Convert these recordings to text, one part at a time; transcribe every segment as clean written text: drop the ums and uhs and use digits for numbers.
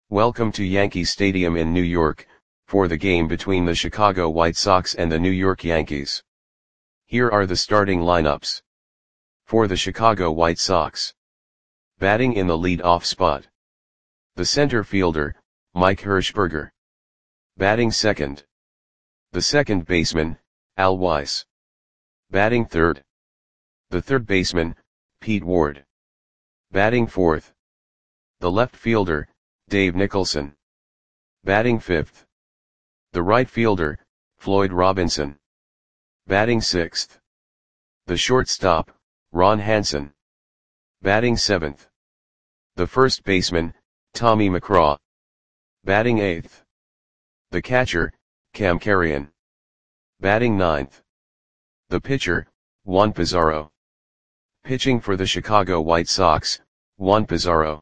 Welcome to Yankee Stadium in New York, for the game between the Chicago White Sox and the New York Yankees. Here are the starting lineups. For the Chicago White Sox. Batting in the lead-off spot. The center fielder, Mike Hershberger. Batting second. The second baseman, Al Weis. Batting third. The third baseman, Pete Ward. Batting fourth. The left fielder, Dave Nicholson. Batting fifth. The right fielder, Floyd Robinson. Batting sixth. The shortstop, Ron Hansen. Batting seventh. The first baseman, Tommy McGraw. Batting eighth. The catcher, Cam Carrion. Batting ninth. The pitcher, Juan Pizarro. Pitching for the Chicago White Sox, Juan Pizarro.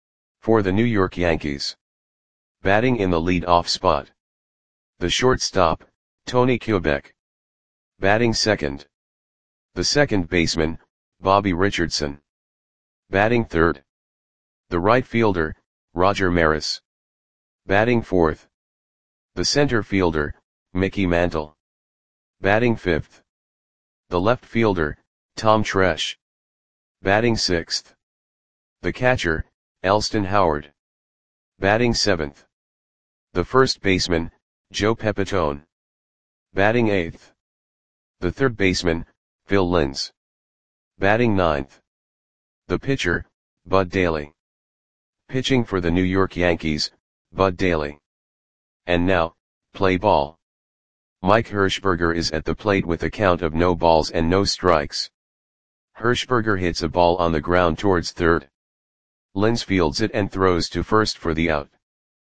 For the New York Yankees. Batting in the lead-off spot. The shortstop, Tony Kubek. Batting second. The second baseman, Bobby Richardson. Batting third. The right fielder, Roger Maris. Batting fourth. The center fielder, Mickey Mantle. Batting fifth. The left fielder, Tom Tresh. Batting sixth. The catcher, Elston Howard. Batting seventh. The first baseman, Joe Pepitone. Batting eighth. The third baseman, Phil Linz. Batting ninth. The pitcher, Bud Daly. Pitching for the New York Yankees, Bud Daly. And now, play ball. Mike Hershberger is at the plate with a count of no balls and no strikes. Hershberger hits a ball on the ground towards third. Linz fields it and throws to first for the out.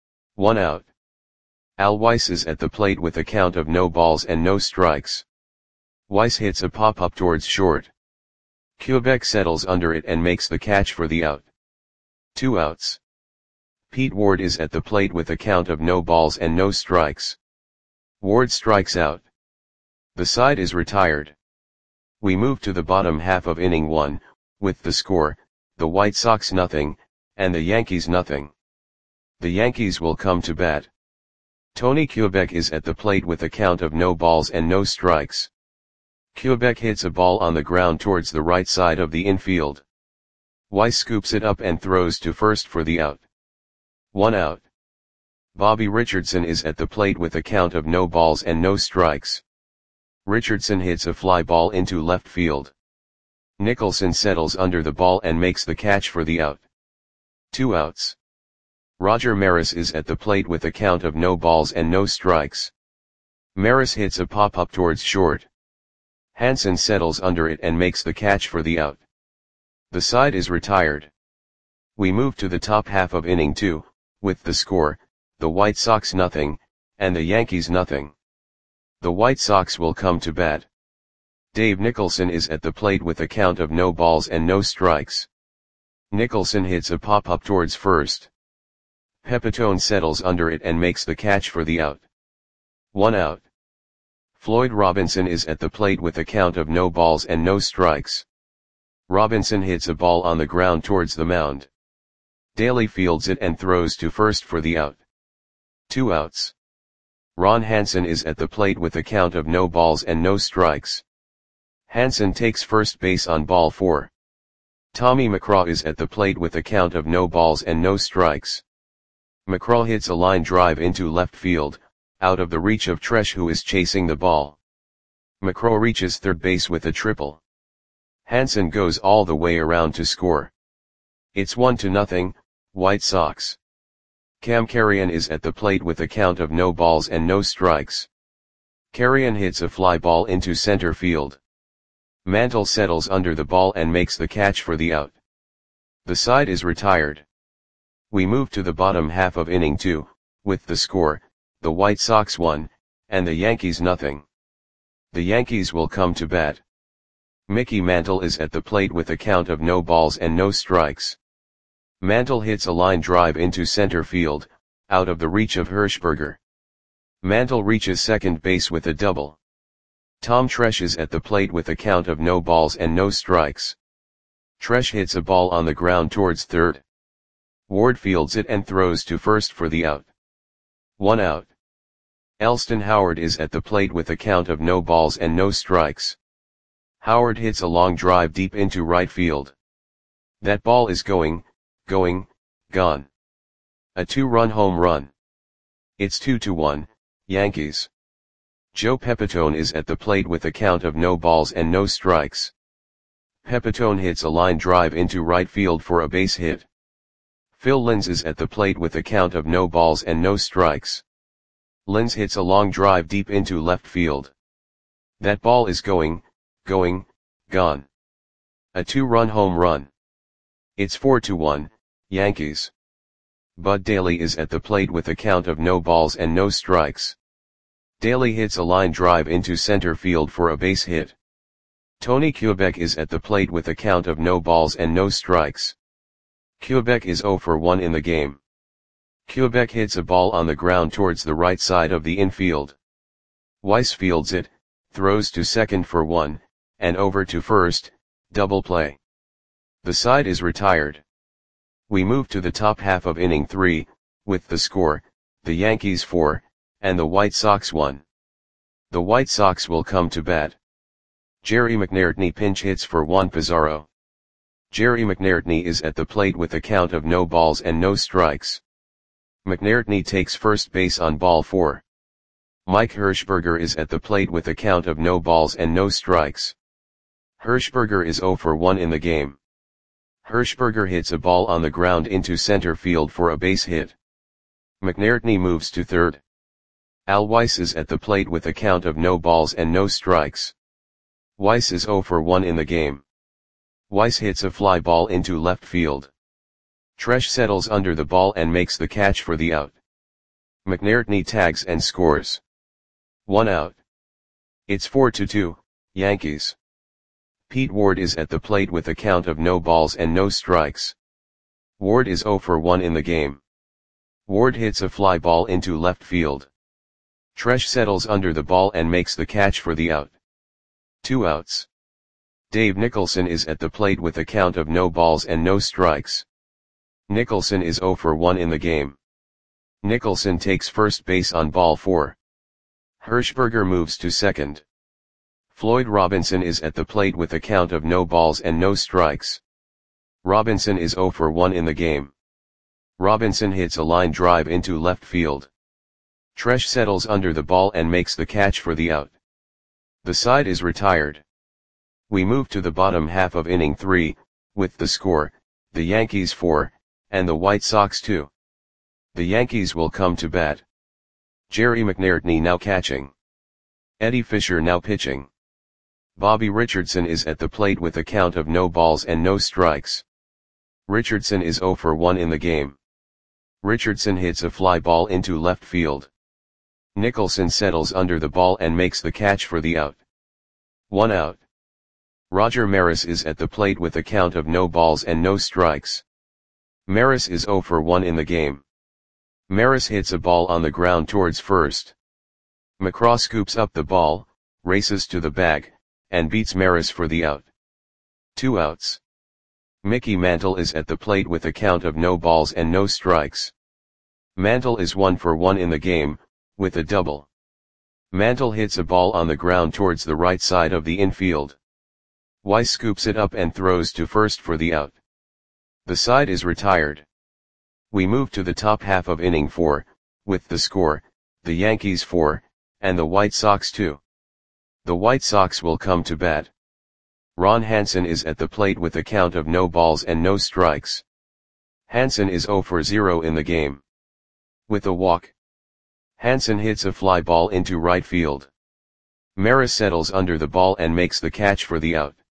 1 out. Al Weis is at the plate with a count of no balls and no strikes. Weis hits a pop-up towards short. Kubek settles under it and makes the catch for the out. 2 outs. Pete Ward is at the plate with a count of no balls and no strikes. Ward strikes out. The side is retired. We move to the bottom half of inning 1, with the score, the White Sox nothing, and the Yankees nothing. The Yankees will come to bat. Tony Kubek is at the plate with a count of no balls and no strikes. Kubek hits a ball on the ground towards the right side of the infield. Weis scoops it up and throws to first for the out. 1 out. Bobby Richardson is at the plate with a count of no balls and no strikes. Richardson hits a fly ball into left field. Nicholson settles under the ball and makes the catch for the out. 2 outs. Roger Maris is at the plate with a count of no balls and no strikes. Maris hits a pop-up towards short. Hansen settles under it and makes the catch for the out. The side is retired. We move to the top half of inning 2, with the score, the White Sox nothing, and the Yankees nothing. The White Sox will come to bat. Dave Nicholson is at the plate with a count of no balls and no strikes. Nicholson hits a pop-up towards first. Pepitone settles under it and makes the catch for the out. 1 out. Floyd Robinson is at the plate with a count of no balls and no strikes. Robinson hits a ball on the ground towards the mound. Daly fields it and throws to first for the out. 2 outs. Ron Hansen is at the plate with a count of no balls and no strikes. Hansen takes first base on ball 4. Tommy McGraw is at the plate with a count of no balls and no strikes. McGraw hits a line drive into left field, out of the reach of Tresh, who is chasing the ball. McGraw reaches third base with a triple. Hansen goes all the way around to score. It's 1-0, White Sox. Cam Carrion is at the plate with a count of no balls and no strikes. Carrion hits a fly ball into center field. Mantle settles under the ball and makes the catch for the out. The side is retired. We move to the bottom half of inning 2, with the score, the White Sox 1, and the Yankees nothing. The Yankees will come to bat. Mickey Mantle is at the plate with a count of no balls and no strikes. Mantle hits a line drive into center field, out of the reach of Hershberger. Mantle reaches second base with a double. Tom Tresh is at the plate with a count of no balls and no strikes. Tresh hits a ball on the ground towards third. Ward fields it and throws to first for the out. 1 out. Elston Howard is at the plate with a count of no balls and no strikes. Howard hits a long drive deep into right field. That ball is going, gone. A 2-run home run. It's 2-1, Yankees. Joe Pepitone is at the plate with a count of no balls and no strikes. Pepitone hits a line drive into right field for a base hit. Phil Linz is at the plate with a count of no balls and no strikes. Linz hits a long drive deep into left field. That ball is going, gone. A 2-run home run. It's 4-1, Yankees. Bud Daly is at the plate with a count of no balls and no strikes. Daly hits a line drive into center field for a base hit. Tony Kubek is at the plate with a count of no balls and no strikes. Kubek is 0 for 1 in the game. Kubek hits a ball on the ground towards the right side of the infield. Weiss fields it, throws to second for 1, and over to first, double play. The side is retired. We move to the top half of inning 3, with the score, the Yankees 4, and the White Sox 1. The White Sox will come to bat. Jerry McNairtney pinch hits for Juan Pizarro. Jerry McNairtney is at the plate with a count of no balls and no strikes. McNairtney takes first base on ball 4. Mike Hirschberger is at the plate with a count of no balls and no strikes. Hirschberger is 0 for 1 in the game. Hirschberger hits a ball on the ground into center field for a base hit. McNairtney moves to third. Al Weiss is at the plate with a count of no balls and no strikes. Weiss is 0 for 1 in the game. Weiss hits a fly ball into left field. Tresh settles under the ball and makes the catch for the out. McNairtney tags and scores. 1 out. It's 4-2, Yankees. Pete Ward is at the plate with a count of no balls and no strikes. Ward is 0 for 1 in the game. Ward hits a fly ball into left field. Tresh settles under the ball and makes the catch for the out. 2 outs. Dave Nicholson is at the plate with a count of no balls and no strikes. Nicholson is 0 for 1 in the game. Nicholson takes first base on ball 4. Hirschberger moves to second. Floyd Robinson is at the plate with a count of no balls and no strikes. Robinson is 0 for 1 in the game. Robinson hits a line drive into left field. Tresh settles under the ball and makes the catch for the out. The side is retired. We move to the bottom half of inning 3, with the score, the Yankees 4, and the White Sox 2. The Yankees will come to bat. Jerry McNairtney now catching. Eddie Fisher now pitching. Bobby Richardson is at the plate with a count of no balls and no strikes. Richardson is 0 for 1 in the game. Richardson hits a fly ball into left field. Nicholson settles under the ball and makes the catch for the out. 1 out. Roger Maris is at the plate with a count of no balls and no strikes. Maris is 0 for 1 in the game. Maris hits a ball on the ground towards first. McCraw scoops up the ball, races to the bag, and beats Maris for the out. 2 outs. Mickey Mantle is at the plate with a count of no balls and no strikes. Mantle is 1 for 1 in the game, with a double. Mantle hits a ball on the ground towards the right side of the infield. Weiss scoops it up and throws to first for the out. The side is retired. We move to the top half of inning 4, with the score, the Yankees 4, and the White Sox 2. The White Sox will come to bat. Ron Hansen is at the plate with a count of no balls and no strikes. Hansen is 0 for 0 in the game. With a walk. Hansen hits a fly ball into right field. Maris settles under the ball and makes the catch for the out.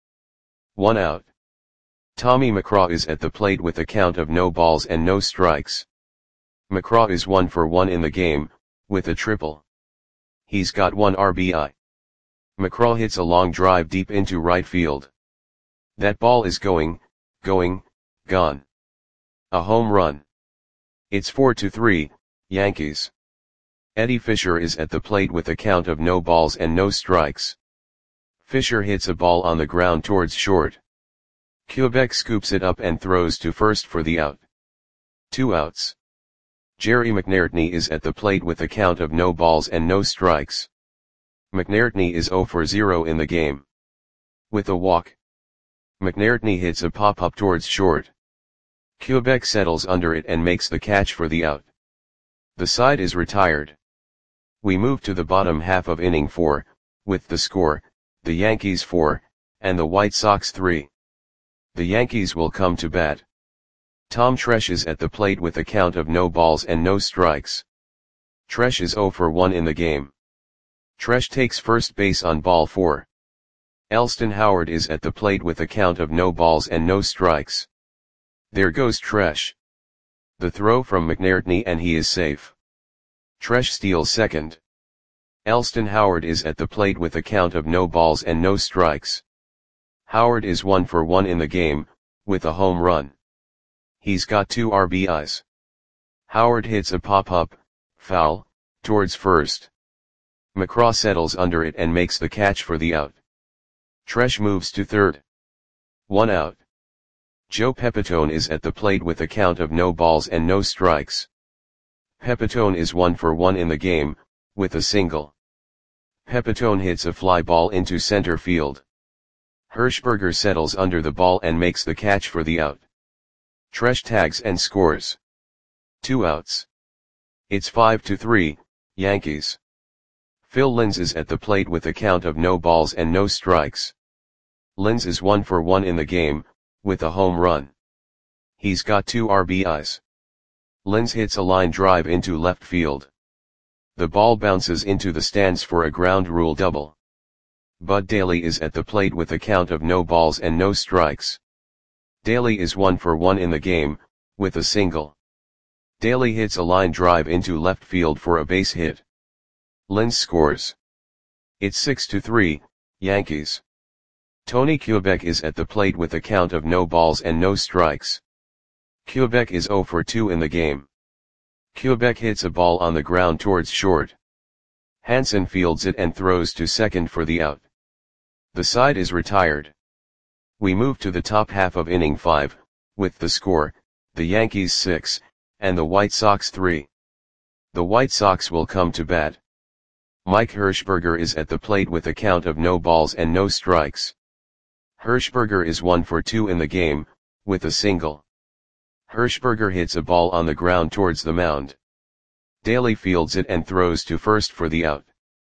1 out. Tommy McCraw is at the plate with a count of no balls and no strikes. McCraw is 1 for 1 in the game, with a triple. He's got 1 RBI. McCraw hits a long drive deep into right field. That ball is going, gone. A home run. It's 4-3, Yankees. Eddie Fisher is at the plate with a count of no balls and no strikes. Fisher hits a ball on the ground towards short. Kubek scoops it up and throws to first for the out. 2 outs. Jerry McNairtney is at the plate with a count of no balls and no strikes. McNairtney is 0 for 0 in the game. With a walk, McNairtney hits a pop-up towards short. Quebec settles under it and makes the catch for the out. The side is retired. We move to the bottom half of inning 4, with the score, the Yankees 4, and the White Sox 3. The Yankees will come to bat. Tom Tresh is at the plate with a count of no balls and no strikes. Tresh is 0 for 1 in the game. Tresh takes first base on ball 4. Elston Howard is at the plate with a count of no balls and no strikes. There goes Tresh. The throw from McNairtney and he is safe. Tresh steals second. Elston Howard is at the plate with a count of no balls and no strikes. Howard is 1 for 1 in the game, with a home run. He's got 2 RBIs. Howard hits a pop-up, foul, towards first. McCraw settles under it and makes the catch for the out. Tresh moves to third. 1 out. Joe Pepitone is at the plate with a count of no balls and no strikes. Pepitone is 1 for 1 in the game, with a single. Pepitone hits a fly ball into center field. Hirschberger settles under the ball and makes the catch for the out. Tresh tags and scores. 2 outs. It's 5-3, Yankees. Phil Linz is at the plate with a count of no balls and no strikes. Linz is 1 for 1 in the game, with a home run. He's got 2 RBIs. Linz hits a line drive into left field. The ball bounces into the stands for a ground rule double. Bud Daly is at the plate with a count of no balls and no strikes. Daly is 1 for 1 in the game, with a single. Daly hits a line drive into left field for a base hit. Linz scores. It's 6-3, Yankees. Tony Quebec is at the plate with a count of no balls and no strikes. Quebec is 0 for 2 in the game. Quebec hits a ball on the ground towards short. Hansen fields it and throws to second for the out. The side is retired. We move to the top half of inning 5, with the score, the Yankees 6, and the White Sox 3. The White Sox will come to bat. Mike Hirschberger is at the plate with a count of no balls and no strikes. Hirschberger is 1 for 2 in the game, with a single. Hirschberger hits a ball on the ground towards the mound. Daly fields it and throws to first for the out.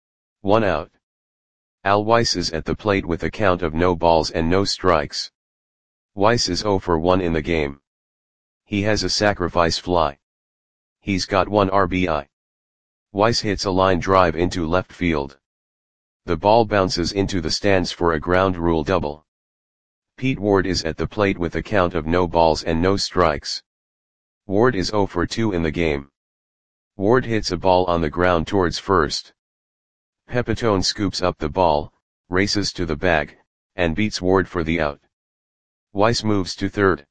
1 out. Al Weiss is at the plate with a count of no balls and no strikes. Weiss is 0 for 1 in the game. He has a sacrifice fly. He's got 1 RBI. Weiss hits a line drive into left field. The ball bounces into the stands for a ground rule double. Pete Ward is at the plate with a count of no balls and no strikes. Ward is 0 for 2 in the game. Ward hits a ball on the ground towards first. Pepitone scoops up the ball, races to the bag, and beats Ward for the out. Weiss moves to third.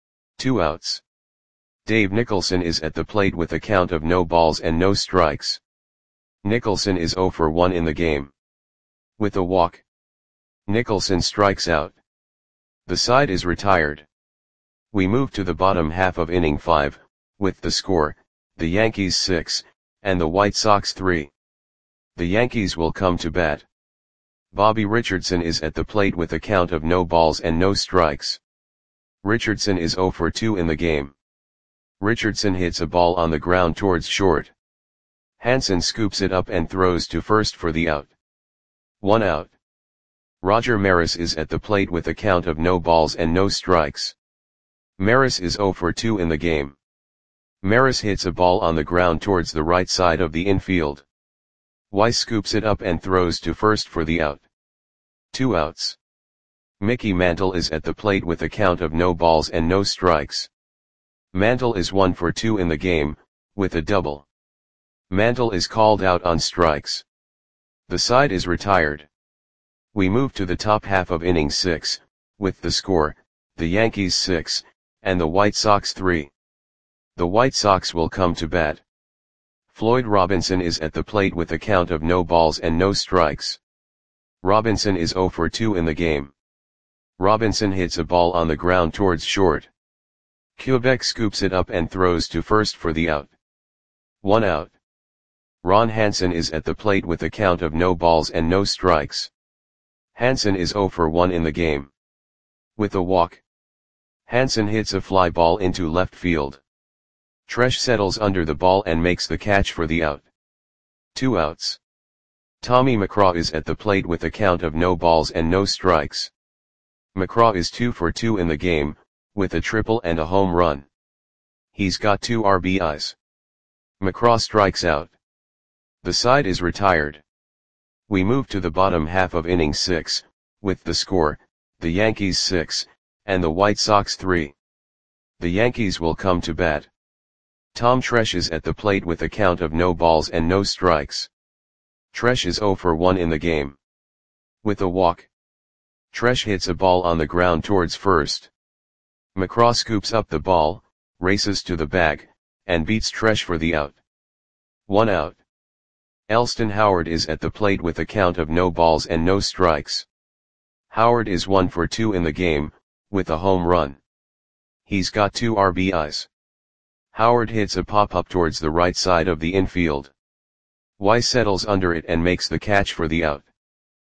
2 outs. Dave Nicholson is at the plate with a count of no balls and no strikes. Nicholson is 0 for 1 in the game. With a walk, Nicholson strikes out. The side is retired. We move to the bottom half of inning 5, with the score, the Yankees 6, and the White Sox 3. The Yankees will come to bat. Bobby Richardson is at the plate with a count of no balls and no strikes. Richardson is 0 for 2 in the game. Richardson hits a ball on the ground towards short. Hansen scoops it up and throws to first for the out. 1 out. Roger Maris is at the plate with a count of no balls and no strikes. Maris is 0 for 2 in the game. Maris hits a ball on the ground towards the right side of the infield. Weiss scoops it up and throws to first for the out. 2 outs. Mickey Mantle is at the plate with a count of no balls and no strikes. Mantle is 1 for 2 in the game, with a double. Mantle is called out on strikes. The side is retired. We move to the top half of inning 6, with the score, the Yankees 6, and the White Sox 3. The White Sox will come to bat. Floyd Robinson is at the plate with a count of no balls and no strikes. Robinson is 0 for 2 in the game. Robinson hits a ball on the ground towards short. Quebec scoops it up and throws to first for the out. 1 out. Ron Hansen is at the plate with a count of no balls and no strikes. Hansen is 0 for 1 in the game. With a walk, Hansen hits a fly ball into left field. Tresh settles under the ball and makes the catch for the out. 2 outs. Tommy McCraw is at the plate with a count of no balls and no strikes. McCraw is 2 for 2 in the game, with a triple and a home run. He's got 2 RBIs. McCraw strikes out. The side is retired. We move to the bottom half of inning 6, with the score, the Yankees 6, and the White Sox 3. The Yankees will come to bat. Tom Tresh is at the plate with a count of no balls and no strikes. Tresh is 0 for 1 in the game. With a walk, Tresh hits a ball on the ground towards first. McCraw scoops up the ball, races to the bag, and beats Tresh for the out. 1 out. Elston Howard is at the plate with a count of no balls and no strikes. Howard is 1 for 2 in the game, with a home run. He's got 2 RBIs. Howard hits a pop-up towards the right side of the infield. Weiss settles under it and makes the catch for the out.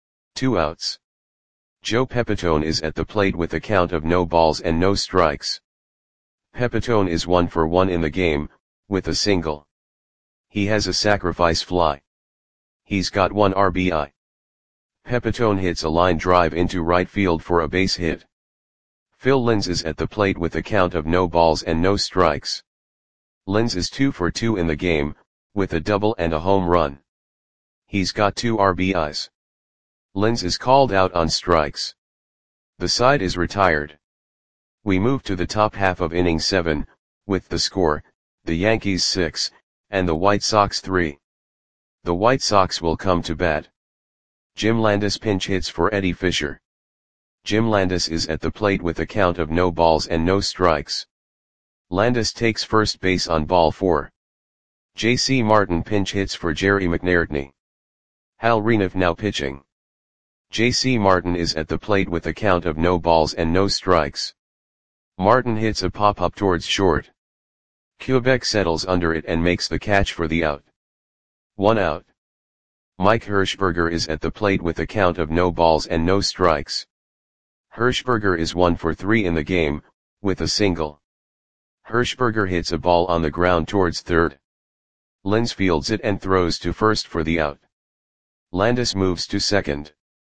2 outs. Joe Pepitone is at the plate with a count of no balls and no strikes. Pepitone is 1 for 1 in the game, with a single. He has a sacrifice fly. He's got 1 RBI. Pepitone hits a line drive into right field for a base hit. Phil Linz is at the plate with a count of no balls and no strikes. Linz is 2 for 2 in the game, with a double and a home run. He's got 2 RBIs. Linz is called out on strikes. The side is retired. We move to the top half of inning 7, with the score, the Yankees 6, and the White Sox 3. The White Sox will come to bat. Jim Landis pinch hits for Eddie Fisher. Jim Landis is at the plate with a count of no balls and no strikes. Landis takes first base on ball 4. J.C. Martin pinch hits for Jerry McNairtney. Hal Renouf now pitching. J.C. Martin is at the plate with a count of no balls and no strikes. Martin hits a pop-up towards short. Quebec settles under it and makes the catch for the out. 1 out. Mike Hirschberger is at the plate with a count of no balls and no strikes. Hirschberger is 1 for 3 in the game, with a single. Hirschberger hits a ball on the ground towards third. Linz fields it and throws to first for the out. Landis moves to second.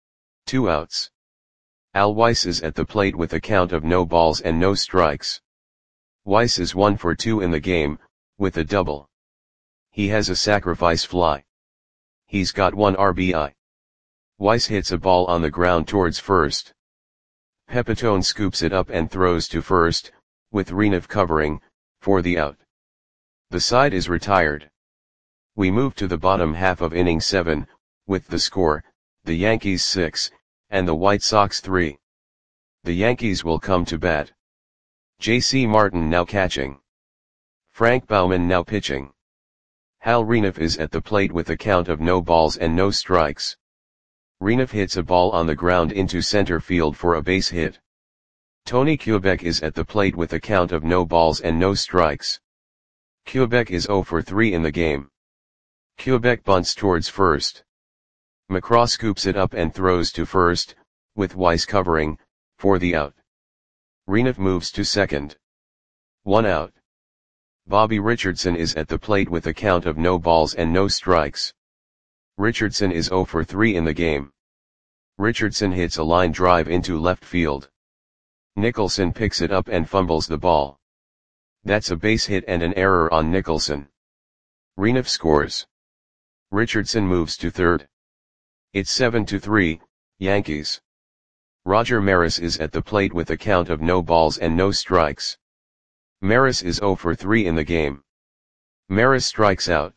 2 outs. Al Weiss is at the plate with a count of no balls and no strikes. Weiss is 1 for 2 in the game, with a double. He has a sacrifice fly. He's got 1 RBI. Weiss hits a ball on the ground towards first. Pepitone scoops it up and throws to first, with Renouf covering, for the out. The side is retired. We move to the bottom half of inning 7, with the score, the Yankees 6, and the White Sox 3. The Yankees will come to bat. J.C. Martin now catching. Frank Baumann now pitching. Hal Renouf is at the plate with a count of no balls and no strikes. Renouf hits a ball on the ground into center field for a base hit. Tony Quebec is at the plate with a count of no balls and no strikes. Quebec is 0 for 3 in the game. Quebec bunts towards first. McCraw scoops it up and throws to first, with Weiss covering, for the out. Renouf moves to second. 1 out. Bobby Richardson is at the plate with a count of no balls and no strikes. Richardson is 0 for 3 in the game. Richardson hits a line drive into left field. Nicholson picks it up and fumbles the ball. That's a base hit and an error on Nicholson. Renouf scores. Richardson moves to third. It's 7-3, Yankees. Roger Maris is at the plate with a count of no balls and no strikes. Maris is 0 for 3 in the game. Maris strikes out.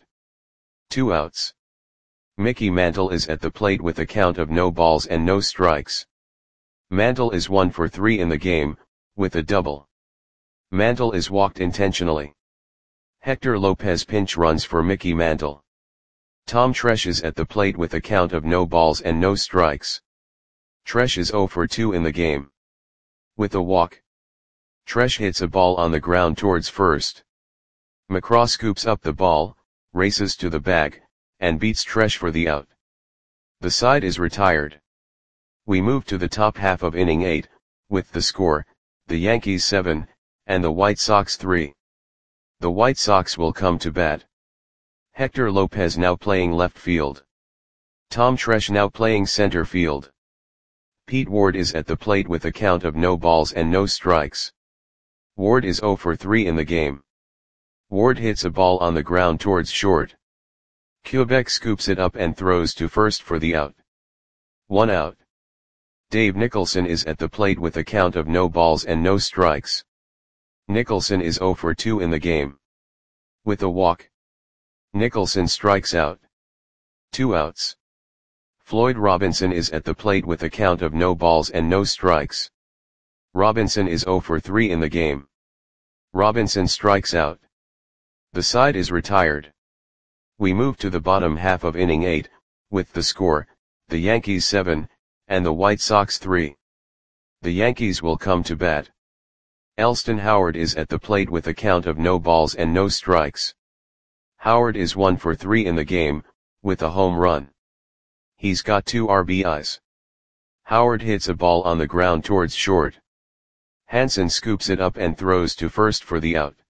2 outs. Mickey Mantle is at the plate with a count of no balls and no strikes. Mantle is 1 for 3 in the game, with a double. Mantle is walked intentionally. Hector Lopez pinch runs for Mickey Mantle. Tom Tresh is at the plate with a count of no balls and no strikes. Tresh is 0 for 2 in the game. With a walk, Tresh hits a ball on the ground towards first. McCraw scoops up the ball, races to the bag, and beats Tresh for the out. The side is retired. We move to the top half of inning 8, with the score, the Yankees 7, and the White Sox 3. The White Sox will come to bat. Hector Lopez now playing left field. Tom Tresh now playing center field. Pete Ward is at the plate with a count of no balls and no strikes. Ward is 0 for 3 in the game. Ward hits a ball on the ground towards short. Quebec scoops it up and throws to first for the out. 1 out. Dave Nicholson is at the plate with a count of no balls and no strikes. Nicholson is 0 for 2 in the game. With a walk, Nicholson strikes out. 2 outs. Floyd Robinson is at the plate with a count of no balls and no strikes. Robinson is 0 for 3 in the game. Robinson strikes out. The side is retired. We move to the bottom half of inning 8, with the score, the Yankees 7, and the White Sox 3. The Yankees will come to bat. Elston Howard is at the plate with a count of no balls and no strikes. Howard is 1 for 3 in the game, with a home run. He's got 2 RBIs. Howard hits a ball on the ground towards short. Hansen scoops it up and throws to first for the out.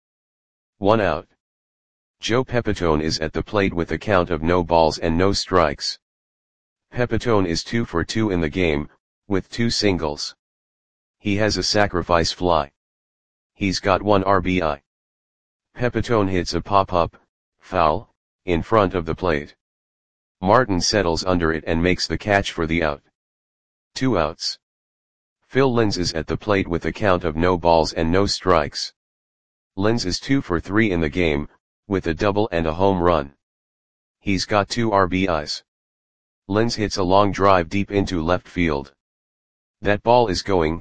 1 out. Joe Pepitone is at the plate with a count of no balls and no strikes. Pepitone is 2 for 2 in the game, with 2 singles. He has a sacrifice fly. He's got 1 RBI. Pepitone hits a pop-up, foul, in front of the plate. Martin settles under it and makes the catch for the out. 2 outs. Phil Linz is at the plate with a count of no balls and no strikes. Linz is 2 for 3 in the game, with a double and a home run. He's got 2 RBIs. Linz hits a long drive deep into left field. That ball is gone.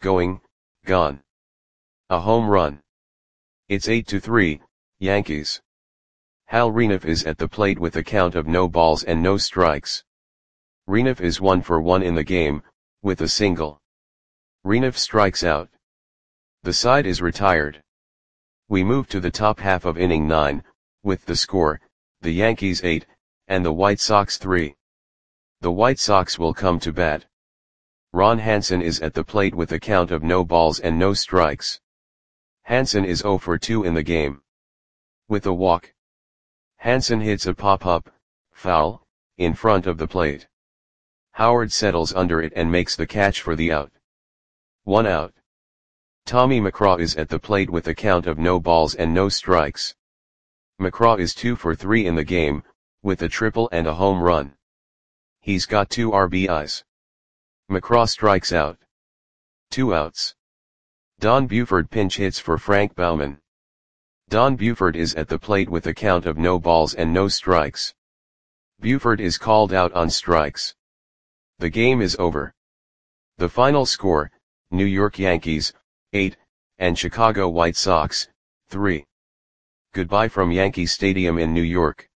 A home run. It's 8-3, Yankees. Hal Renouf is at the plate with a count of no balls and no strikes. Renouf is 1 for 1 in the game, with a single. Renouf strikes out. The side is retired. We move to the top half of inning 9, with the score, the Yankees 8, and the White Sox 3. The White Sox will come to bat. Ron Hansen is at the plate with a count of no balls and no strikes. Hansen is 0 for 2 in the game. With a walk, Hansen hits a pop-up, foul, in front of the plate. Howard settles under it and makes the catch for the out. 1 out. Tommy McCraw is at the plate with a count of no balls and no strikes. McCraw is 2 for 3 in the game, with a triple and a home run. He's got 2 RBIs. McCraw strikes out. 2 outs. Don Buford pinch hits for Frank Baumann. Don Buford is at the plate with a count of no balls and no strikes. Buford is called out on strikes. The game is over. The final score, New York Yankees, 8, and Chicago White Sox, 3. Goodbye from Yankee Stadium in New York.